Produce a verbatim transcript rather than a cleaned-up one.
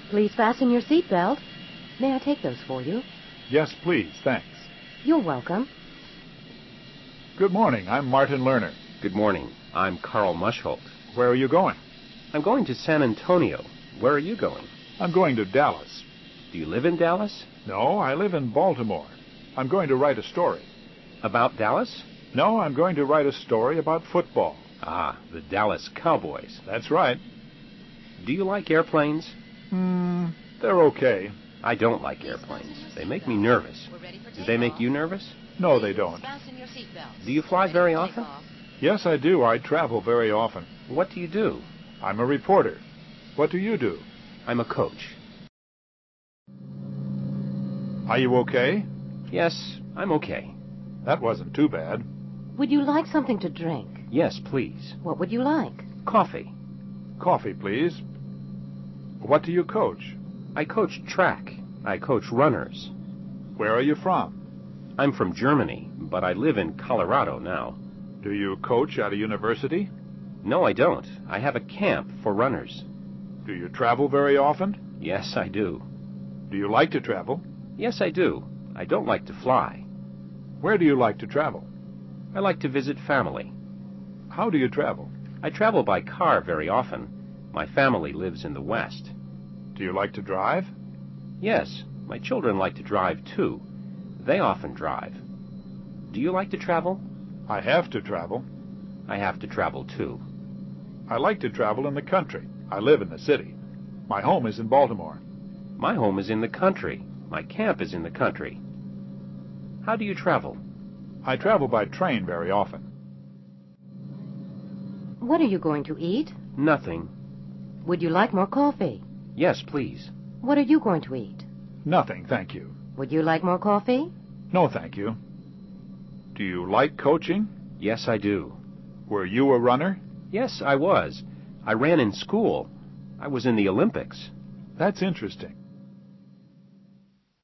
Please fasten your seatbelt. May I take those for you? Yes, please. Thanks. You're welcome. Good morning. I'm Martin Lerner. Good morning. I'm Carl Mushholt. Where are you going? I'm going to San Antonio. Where are you going? I'm going to Dallas. Do you live in Dallas? No, I live in Baltimore. I'm going to write a story. About Dallas? No, I'm going to write a story about football. Ah, the Dallas Cowboys. That's right. Do you like airplanes? Hmm, they're okay. I don't like airplanes. They make me nervous. Do they make you nervous? No, they don't. Do you fly very often? Yes, I do. I travel very often. What do you do? I'm a reporter. What do you do? I'm a coach. Are you okay? Yes, I'm okay. That wasn't too bad. Would you like something to drink? Yes, please. What would you like? Coffee. Coffee, please. What do you coach? I coach track. I coach runners. Where are you from? I'm from Germany, but I live in Colorado now. Do you coach at a university? No, I don't. I have a camp for runners. Do you travel very often? Yes, I do. Do you like to travel? Yes, I do. I don't like to fly. Where do you like to travel? I like to visit family. How do you travel? I travel by car very often. My family lives in the West. Do you like to drive? Yes, my children like to drive too. They often drive. Do you like to travel? I have to travel. I have to travel too. I like to travel in the country. I live in the city. My home is in Baltimore. My home is in the country. My camp is in the country. How do you travel? I travel by train very often. What are you going to eat? Nothing. Would you like more coffee? Yes, please. What are you going to eat? Nothing, thank you. Would you like more coffee? No, thank you. Do you like coaching? Yes, I do. Were you a runner? Yes, I was. I ran in school. I was in the Olympics. That's interesting.